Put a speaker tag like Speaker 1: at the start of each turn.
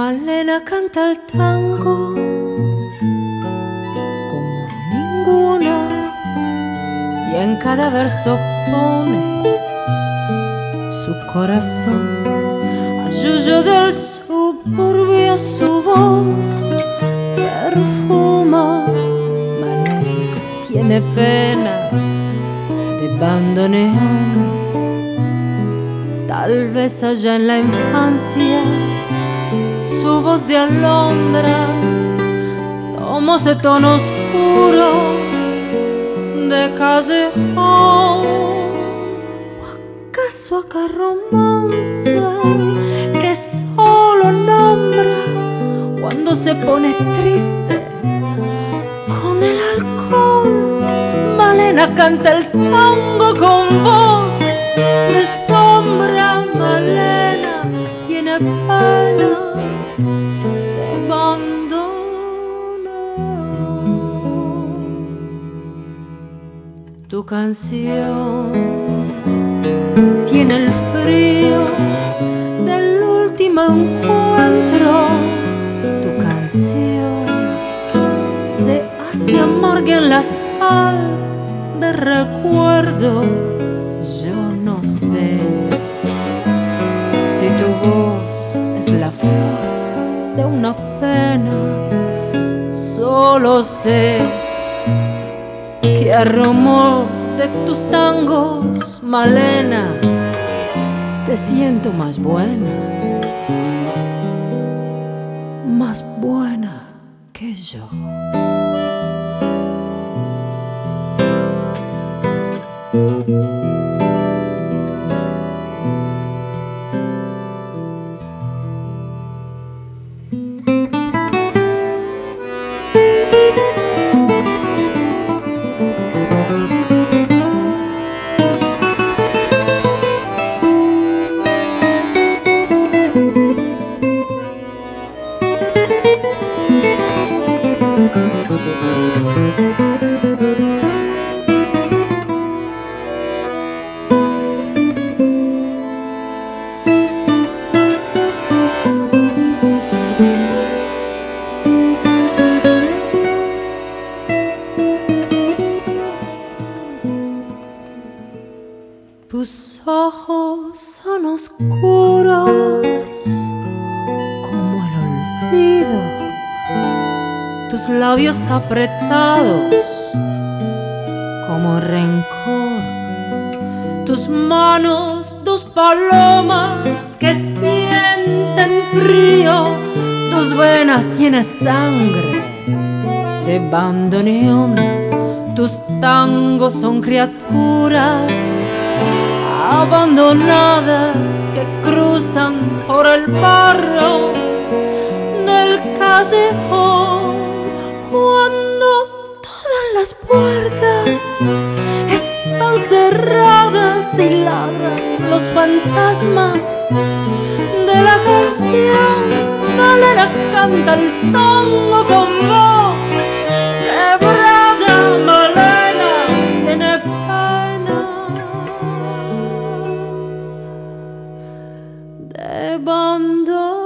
Speaker 1: Malena canta el tango como ninguna y en cada verso pone su corazón. A yuyo del suburbio su voz perfuma. Malena tiene pena de bandoneón. Tal vez allá en la infancia su voz de alondra tomó ese tono oscuro de callejón. ¿O acaso acá romance que solo nombra cuando se pone triste con el alcohol? Malena canta el tango con voz de sombra. Malena tiene pena de abandono. Tu canción tiene el frío del último encuentro. Tu canción se hace amarga en la sal de recuerdo. Yo no sé si tu voz es la flor de una pena. Solo sé que a rumor de tus tangos, Malena, te siento más buena que yo. Tus ojos son oscuros como el olvido, tus labios apretados como rencor, tus manos, dos palomas que sienten frío, tus venas tienen sangre de bandoneón, tus tangos son criaturas abandonadas que cruzan por el barro del callejón. Cuando todas las puertas están cerradas y ladran los fantasmas de la canción, Malena canta el tango con voz quebrada. Malena tiene pena de abandono.